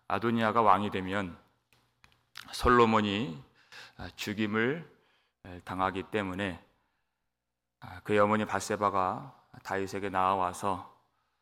아도니아가 왕이 되면 솔로몬이 죽임을 당하기 때문에 그의 어머니 밧세바가 다윗에게 나와서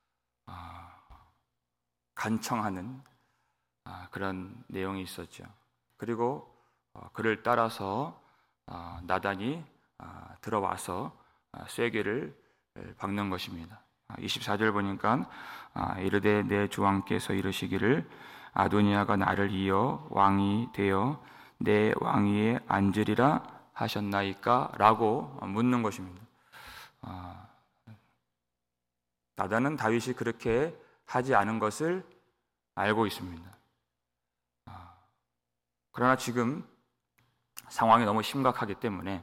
간청하는 그런 내용이 있었죠. 그리고 그를 따라서 나단이 들어와서 쐐기를 박는 것입니다. 24절 보니까 이르되 내 주왕께서 이르시기를 아도니아가 나를 이어 왕이 되어 내 왕위에 앉으리라 하셨나이까? 라고 묻는 것입니다. 나단은 다윗이 그렇게 하지 않은 것을 알고 있습니다. 그러나 지금 상황이 너무 심각하기 때문에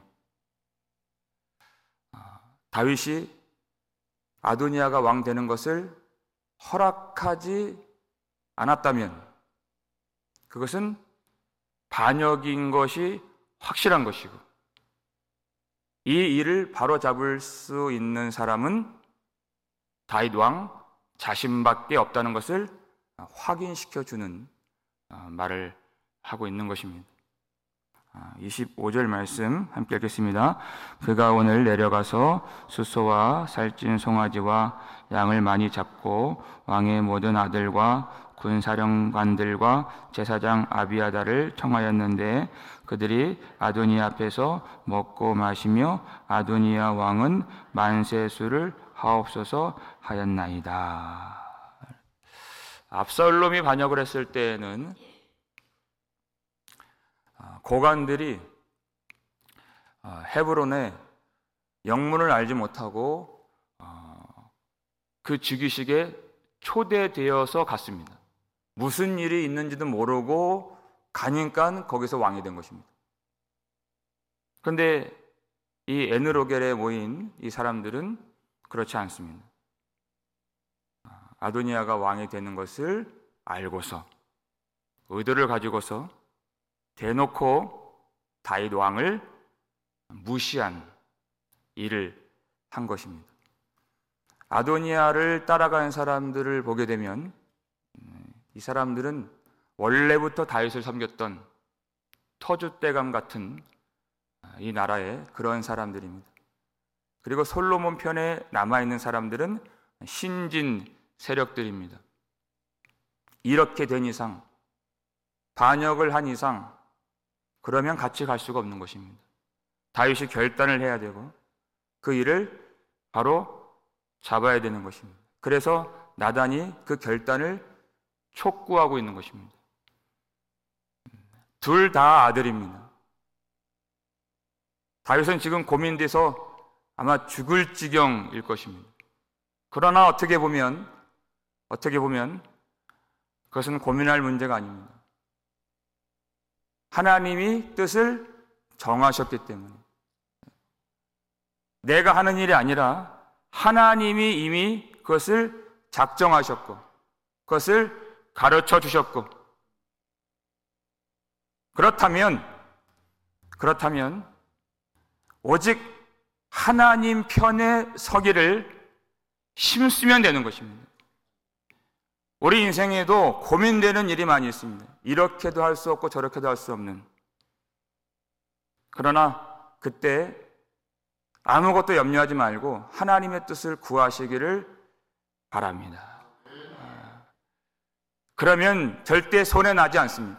다윗이 아도니아가 왕 되는 것을 허락하지 않았다면 그것은 반역인 것이 확실한 것이고, 이 일을 바로잡을 수 있는 사람은 다윗 왕 자신밖에 없다는 것을 확인시켜주는 말을 하고 있는 것입니다. 25절 말씀 함께 읽겠습니다. 그가 오늘 내려가서 숫소와 살찐 송아지와 양을 많이 잡고 왕의 모든 아들과 군사령관들과 제사장 아비아다를 청하였는데 그들이 아도니아 앞에서 먹고 마시며 아도니아 왕은 만세수를 하옵소서 하였나이다. 압살롬이 반역을 했을 때에는 고관들이 헤브론에 영문을 알지 못하고 그 즉위식에 초대되어서 갔습니다. 무슨 일이 있는지도 모르고 가니까 거기서 왕이 된 것입니다. 그런데 이 에느로겔에 모인 이 사람들은 그렇지 않습니다. 아도니아가 왕이 되는 것을 알고서 의도를 가지고서 대놓고 다윗 왕을 무시한 일을 한 것입니다. 아도니아를 따라가는 사람들을 보게 되면 이 사람들은 원래부터 다윗을 섬겼던 터줏대감 같은 이 나라의 그런 사람들입니다. 그리고 솔로몬 편에 남아있는 사람들은 신진 세력들입니다. 이렇게 된 이상, 반역을 한 이상, 그러면 같이 갈 수가 없는 것입니다. 다윗이 결단을 해야 되고 그 일을 바로 잡아야 되는 것입니다. 그래서 나단이 그 결단을 촉구하고 있는 것입니다. 둘 다 아들입니다. 다윗은 지금 고민돼서 아마 죽을 지경일 것입니다. 그러나 어떻게 보면 그것은 고민할 문제가 아닙니다. 하나님이 뜻을 정하셨기 때문에 내가 하는 일이 아니라 하나님이 이미 그것을 작정하셨고 그것을 가르쳐 주셨고, 그렇다면 오직 하나님 편에 서기를 힘쓰면 되는 것입니다. 우리 인생에도 고민되는 일이 많이 있습니다. 이렇게도 할 수 없고 저렇게도 할 수 없는. 그러나 그때 아무것도 염려하지 말고 하나님의 뜻을 구하시기를 바랍니다. 그러면 절대 손해나지 않습니다.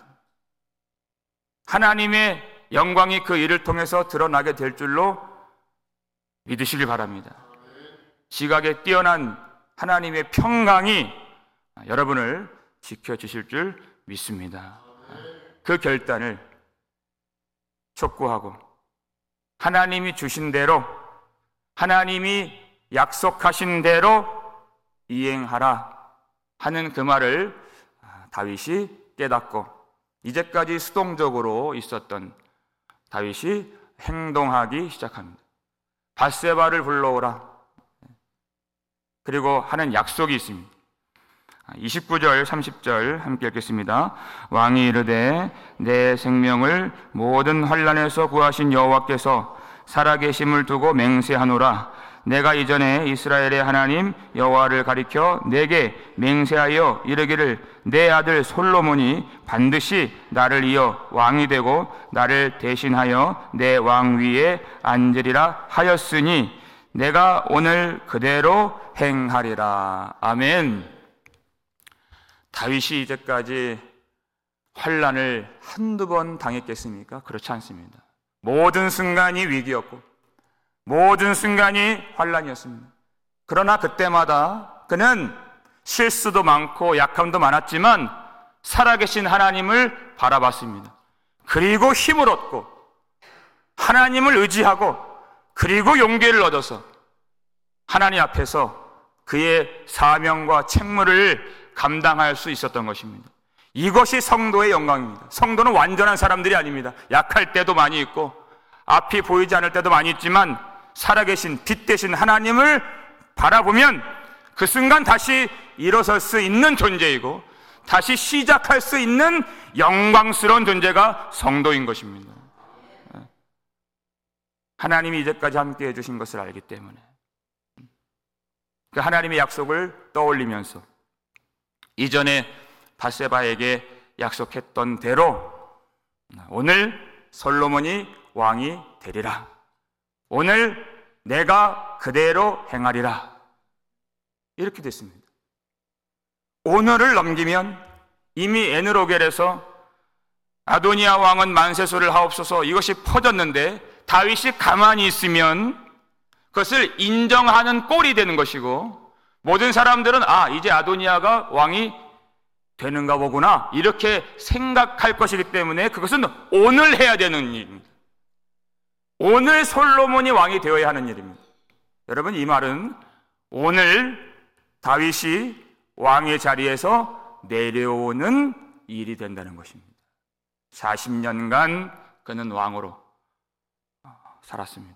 하나님의 영광이 그 일을 통해서 드러나게 될 줄로 믿으시길 바랍니다. 지각에 뛰어난 하나님의 평강이 여러분을 지켜주실 줄 믿습니다. 그 결단을 촉구하고 하나님이 주신 대로, 하나님이 약속하신 대로 이행하라 하는 그 말을 다윗이 깨닫고 이제까지 수동적으로 있었던 다윗이 행동하기 시작합니다. 밧세바를 불러오라. 그리고 하는 약속이 있습니다. 29절 30절 함께 읽겠습니다. 왕이 이르되 내 생명을 모든 환난에서 구하신 여호와께서 살아계심을 두고 맹세하노라. 내가 이전에 이스라엘의 하나님 여호와를 가리켜 내게 맹세하여 이르기를 내 아들 솔로몬이 반드시 나를 이어 왕이 되고 나를 대신하여 내 왕 위에 앉으리라 하였으니 내가 오늘 그대로 행하리라. 아멘. 다윗이 이제까지 환난을 한두 번 당했겠습니까? 그렇지 않습니다. 모든 순간이 위기였고 모든 순간이 환난이었습니다. 그러나 그때마다 그는 실수도 많고 약함도 많았지만 살아계신 하나님을 바라봤습니다. 그리고 힘을 얻고 하나님을 의지하고 그리고 용기를 얻어서 하나님 앞에서 그의 사명과 책무를 감당할 수 있었던 것입니다. 이것이 성도의 영광입니다. 성도는 완전한 사람들이 아닙니다. 약할 때도 많이 있고 앞이 보이지 않을 때도 많이 있지만 살아계신 빛 되신 하나님을 바라보면 그 순간 다시 일어설 수 있는 존재이고 다시 시작할 수 있는 영광스러운 존재가 성도인 것입니다. 하나님이 이제까지 함께 해주신 것을 알기 때문에 그 하나님의 약속을 떠올리면서 이전에 밧세바에게 약속했던 대로 오늘 솔로몬이 왕이 되리라. 오늘 내가 그대로 행하리라. 이렇게 됐습니다. 오늘을 넘기면 이미 에느로겔에서 아도니아 왕은 만세수를 하옵소서 이것이 퍼졌는데 다윗이 가만히 있으면 그것을 인정하는 꼴이 되는 것이고 모든 사람들은 이제 아도니아가 왕이 되는가 보구나 이렇게 생각할 것이기 때문에 그것은 오늘 해야 되는 일입니다. 오늘 솔로몬이 왕이 되어야 하는 일입니다. 여러분, 이 말은 오늘 다윗이 왕의 자리에서 내려오는 일이 된다는 것입니다. 40년간 그는 왕으로 살았습니다.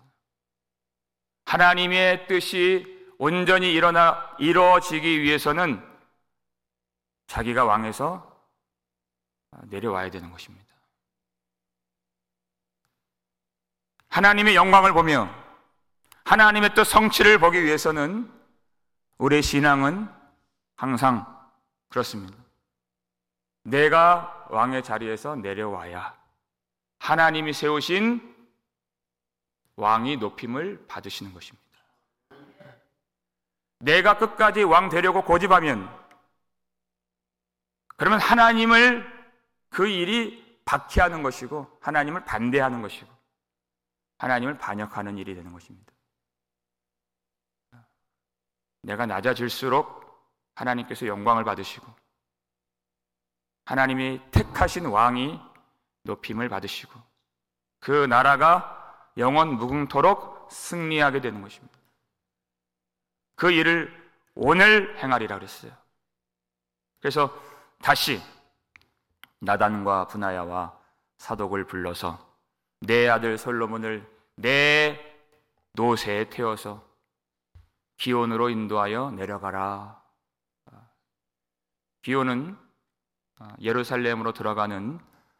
하나님의 뜻이 온전히 이루어지기 위해서는 자기가 왕에서 내려와야 되는 것입니다. 하나님의 영광을 보며 하나님의 또 성취를 보기 위해서는 우리의 신앙은 항상 그렇습니다. 내가 왕의 자리에서 내려와야 하나님이 세우신 왕이 높임을 받으시는 것입니다. 내가 끝까지 왕 되려고 고집하면 그러면 하나님을 그 일이 박해하는 것이고 하나님을 반대하는 것이고 하나님을 반역하는 일이 되는 것입니다. 내가 낮아질수록 하나님께서 영광을 받으시고 하나님이 택하신 왕이 높임을 받으시고 그 나라가 영원 무궁토록 승리하게 되는 것입니다. 그 일을 오늘 행하리라 그랬어요. 그래서 다시 나단과 분하야와 사독을 불러서 내 아들 솔로몬을 내 노새에 태워서 기온으로 인도하여 내려가라. 기온은 예루살렘으로 들어가는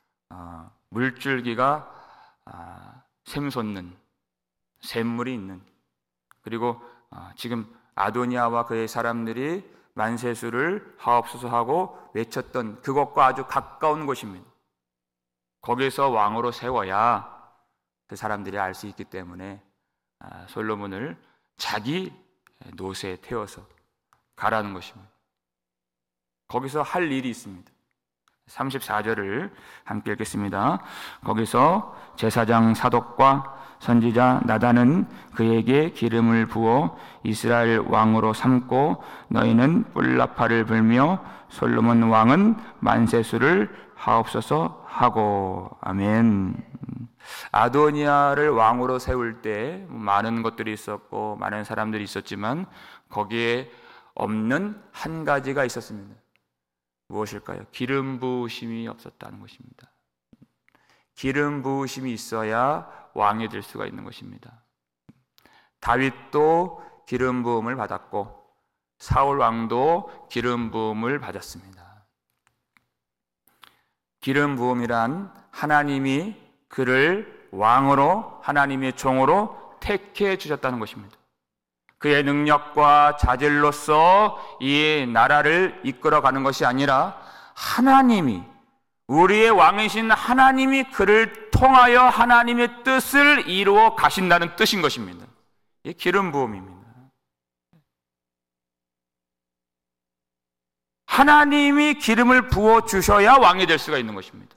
물줄기가 샘솟는 샘물이 있는, 그리고 지금 아도니아와 그의 사람들이 만세수를 하옵소서 하고 외쳤던 그것과 아주 가까운 곳입니다. 거기서 왕으로 세워야 그 사람들이 알 수 있기 때문에 솔로몬을 자기 노새에 태워서 가라는 것입니다. 거기서 할 일이 있습니다. 34절을 함께 읽겠습니다. 거기서 제사장 사독과 선지자 나단은 그에게 기름을 부어 이스라엘 왕으로 삼고 너희는 뿔나파를 불며 솔로몬 왕은 만세수를 하옵소서 하고. 아멘. 아도니아를 왕으로 세울 때 많은 것들이 있었고 많은 사람들이 있었지만 거기에 없는 한 가지가 있었습니다. 무엇일까요? 기름 부으심이 없었다는 것입니다. 기름 부으심이 있어야 왕이 될 수가 있는 것입니다. 다윗도 기름 부음을 받았고 사울 왕도 기름 부음을 받았습니다. 기름 부음이란 하나님이 그를 왕으로 하나님의 종으로 택해 주셨다는 것입니다. 그의 능력과 자질로서 이 나라를 이끌어가는 것이 아니라 하나님이, 우리의 왕이신 하나님이 그를 통하여 하나님의 뜻을 이루어 가신다는 뜻인 것입니다. 이게 기름 부음입니다. 하나님이 기름을 부어 주셔야 왕이 될 수가 있는 것입니다.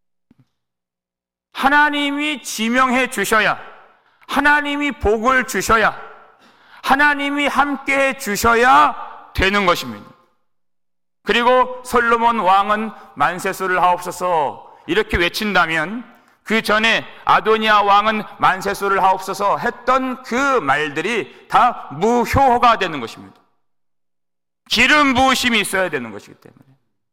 하나님이 지명해 주셔야, 하나님이 복을 주셔야, 하나님이 함께해 주셔야 되는 것입니다. 그리고 솔로몬 왕은 만세수를 하옵소서 이렇게 외친다면, 그 전에 아도니아 왕은 만세수를 하옵소서 했던 그 말들이 다 무효가 되는 것입니다. 기름 부으심이 있어야 되는 것이기 때문에.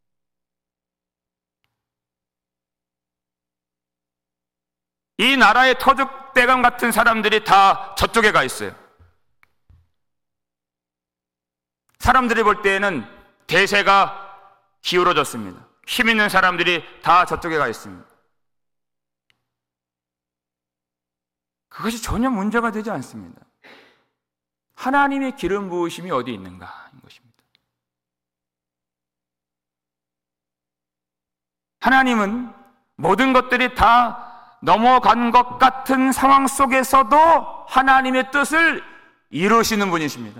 이 나라의 터줏대감 같은 사람들이 다 저쪽에 가 있어요. 사람들이 볼 때에는 대세가 기울어졌습니다. 힘 있는 사람들이 다 저쪽에 가 있습니다. 그것이 전혀 문제가 되지 않습니다. 하나님의 기름 부으심이 어디 있는가인 것입니다. 하나님은 모든 것들이 다 넘어간 것 같은 상황 속에서도 하나님의 뜻을 이루시는 분이십니다.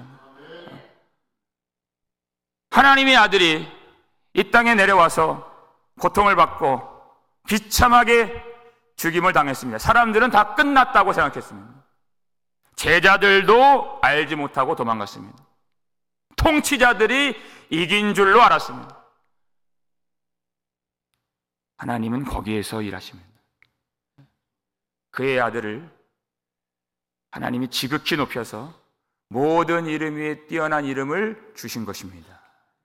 하나님의 아들이 이 땅에 내려와서 고통을 받고 비참하게 죽임을 당했습니다. 사람들은 다 끝났다고 생각했습니다. 제자들도 알지 못하고 도망갔습니다. 통치자들이 이긴 줄로 알았습니다. 하나님은 거기에서 일하십니다. 그의 아들을 하나님이 지극히 높여서 모든 이름 위에 뛰어난 이름을 주신 것입니다.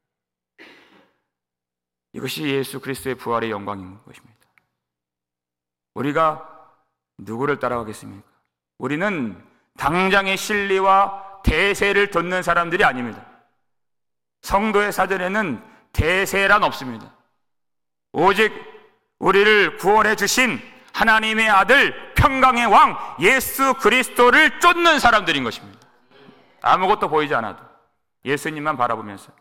이것이 예수 그리스도의 부활의 영광인 것입니다. 우리가 누구를 따라가겠습니까? 우리는 당장의 진리와 대세를 좇는 사람들이 아닙니다. 성도의 사전에는 대세란 없습니다. 오직 우리를 구원해 주신 하나님의 아들, 평강의 왕 예수 그리스도를 쫓는 사람들인 것입니다. 아무것도 보이지 않아도 예수님만 바라보면서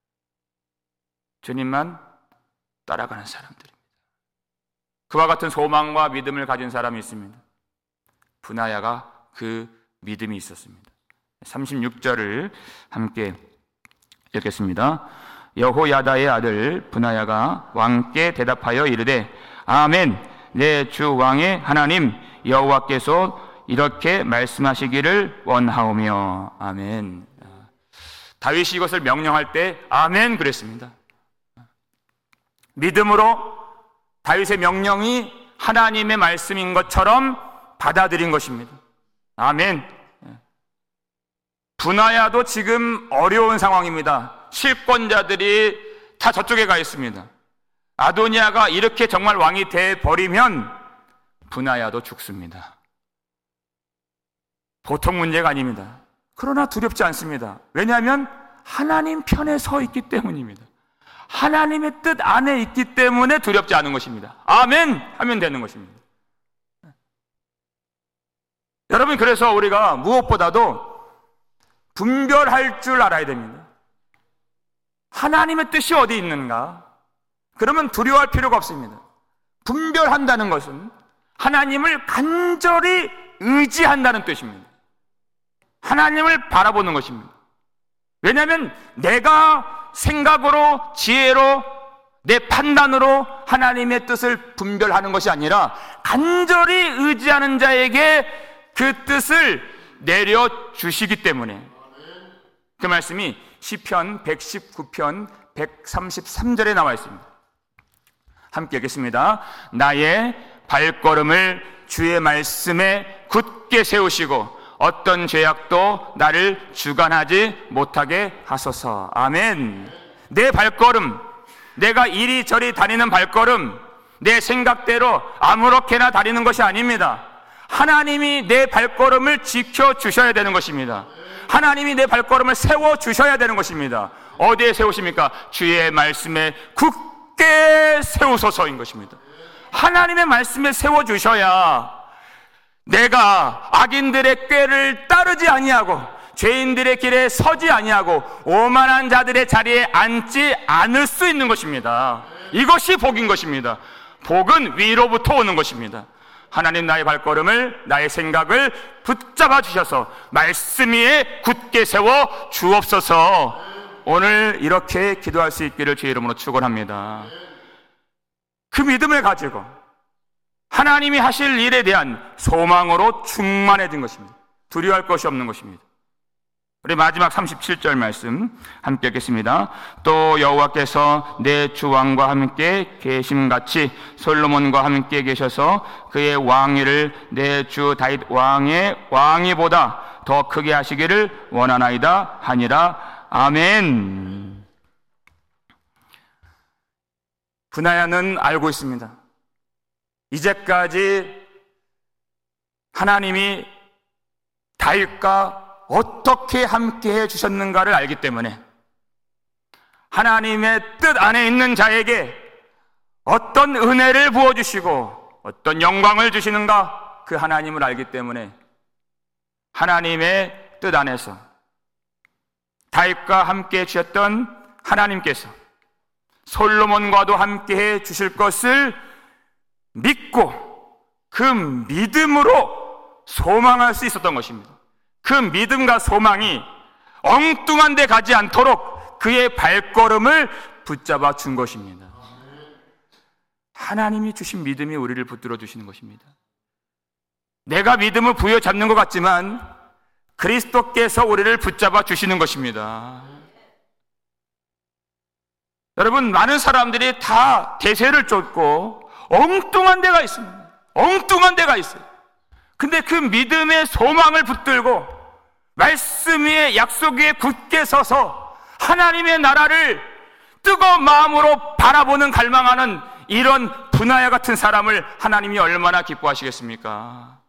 주님만 따라가는 사람들입니다. 그와 같은 소망과 믿음을 가진 사람이 있습니다. 분하야가 그 믿음이 있었습니다. 36절을 함께 읽겠습니다. 여호야다의 아들 분하야가 왕께 대답하여 이르되 아멘, 내 주 왕의 하나님 여호와께서 이렇게 말씀하시기를 원하오며. 아멘. 다윗이 이것을 명령할 때 아멘 그랬습니다. 믿음으로 다윗의 명령이 하나님의 말씀인 것처럼 받아들인 것입니다. 아멘. 분하야도 지금 어려운 상황입니다. 실권자들이 다 저쪽에 가 있습니다. 아도니아가 이렇게 정말 왕이 돼버리면 분하야도 죽습니다. 보통 문제가 아닙니다. 그러나 두렵지 않습니다. 왜냐하면 하나님 편에 서 있기 때문입니다. 하나님의 뜻 안에 있기 때문에 두렵지 않은 것입니다. 아멘 하면 되는 것입니다. 여러분, 그래서 우리가 무엇보다도 분별할 줄 알아야 됩니다. 하나님의 뜻이 어디 있는가? 그러면 두려워할 필요가 없습니다. 분별한다는 것은 하나님을 간절히 의지한다는 뜻입니다. 하나님을 바라보는 것입니다. 왜냐하면 내가 생각으로, 지혜로, 내 판단으로 하나님의 뜻을 분별하는 것이 아니라 간절히 의지하는 자에게 그 뜻을 내려주시기 때문에. 그 말씀이 시편 119편 133절에 나와 있습니다. 함께 읽겠습니다. 나의 발걸음을 주의 말씀에 굳게 세우시고 어떤 죄악도 나를 주관하지 못하게 하소서. 아멘. 내 발걸음, 내가 이리저리 다니는 발걸음, 내 생각대로 아무렇게나 다니는 것이 아닙니다. 하나님이 내 발걸음을 지켜주셔야 되는 것입니다. 하나님이 내 발걸음을 세워주셔야 되는 것입니다. 어디에 세우십니까? 주의 말씀에 굳게 세우소서인 것입니다. 하나님의 말씀에 세워주셔야 내가 악인들의 꾀를 따르지 아니하고 죄인들의 길에 서지 아니하고 오만한 자들의 자리에 앉지 않을 수 있는 것입니다. 이것이 복인 것입니다. 복은 위로부터 오는 것입니다. 하나님, 나의 발걸음을, 나의 생각을 붙잡아 주셔서 말씀 위에 굳게 세워 주옵소서. 오늘 이렇게 기도할 수 있기를 주의 이름으로 축원합니다. 그 믿음을 가지고 하나님이 하실 일에 대한 소망으로 충만해진 것입니다. 두려워할 것이 없는 것입니다. 우리 마지막 37절 말씀 함께 읽겠습니다. 또 여호와께서 내 주 왕과 함께 계심같이 솔로몬과 함께 계셔서 그의 왕위를 내 주 다윗 왕의 왕위보다 더 크게 하시기를 원하나이다 하니라. 아멘. 브나야는 알고 있습니다. 이제까지 하나님이 다윗과 어떻게 함께 해주셨는가를 알기 때문에 하나님의 뜻 안에 있는 자에게 어떤 은혜를 부어주시고 어떤 영광을 주시는가, 그 하나님을 알기 때문에 하나님의 뜻 안에서 다윗과 함께 해주셨던 하나님께서 솔로몬과도 함께 해주실 것을 믿고 그 믿음으로 소망할 수 있었던 것입니다. 그 믿음과 소망이 엉뚱한 데 가지 않도록 그의 발걸음을 붙잡아 준 것입니다. 하나님이 주신 믿음이 우리를 붙들어 주시는 것입니다. 내가 믿음을 부여잡는 것 같지만 그리스도께서 우리를 붙잡아 주시는 것입니다. 여러분, 많은 사람들이 다 대세를 쫓고 엉뚱한 데가 있습니다. 엉뚱한 데가 있어요. 근데 그 믿음의 소망을 붙들고 말씀 위에, 약속 위에 굳게 서서 하나님의 나라를 뜨거운 마음으로 바라보는, 갈망하는 이런 브나야 같은 사람을 하나님이 얼마나 기뻐하시겠습니까?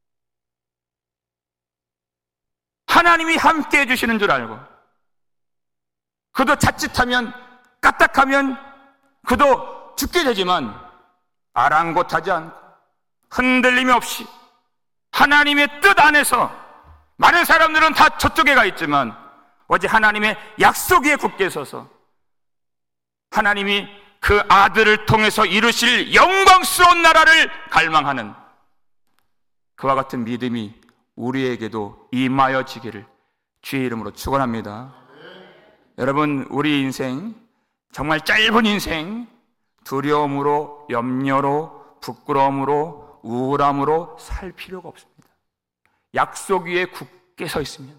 하나님이 함께 해주시는 줄 알고, 그도 자칫하면, 까딱하면 그도 죽게 되지만 아랑곳하지 않고 흔들림이 없이 하나님의 뜻 안에서, 많은 사람들은 다 저쪽에 가 있지만 오직 하나님의 약속 위에 굳게 서서 하나님이 그 아들을 통해서 이루실 영광스러운 나라를 갈망하는 그와 같은 믿음이 우리에게도 임하여지기를 주의 이름으로 축원합니다. 여러분, 우리 인생, 정말 짧은 인생, 두려움으로, 염려로, 부끄러움으로, 우울함으로 살 필요가 없습니다. 약속 위에 굳게 서 있으면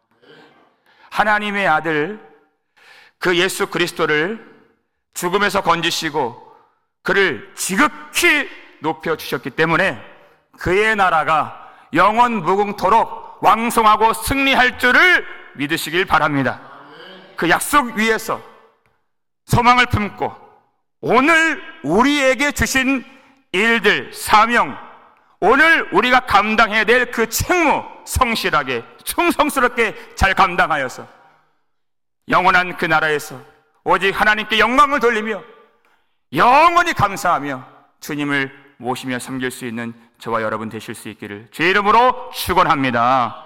하나님의 아들 그 예수 그리스도를 죽음에서 건지시고 그를 지극히 높여주셨기 때문에 그의 나라가 영원 무궁토록 왕성하고 승리할 줄을 믿으시길 바랍니다. 그 약속 위에서 소망을 품고 오늘 우리에게 주신 일들, 사명, 오늘 우리가 감당해야 될 그 책무 성실하게, 충성스럽게 잘 감당하여서 영원한 그 나라에서 오직 하나님께 영광을 돌리며 영원히 감사하며 주님을 모시며 섬길 수 있는 저와 여러분 되실 수 있기를 주의 이름으로 축원합니다.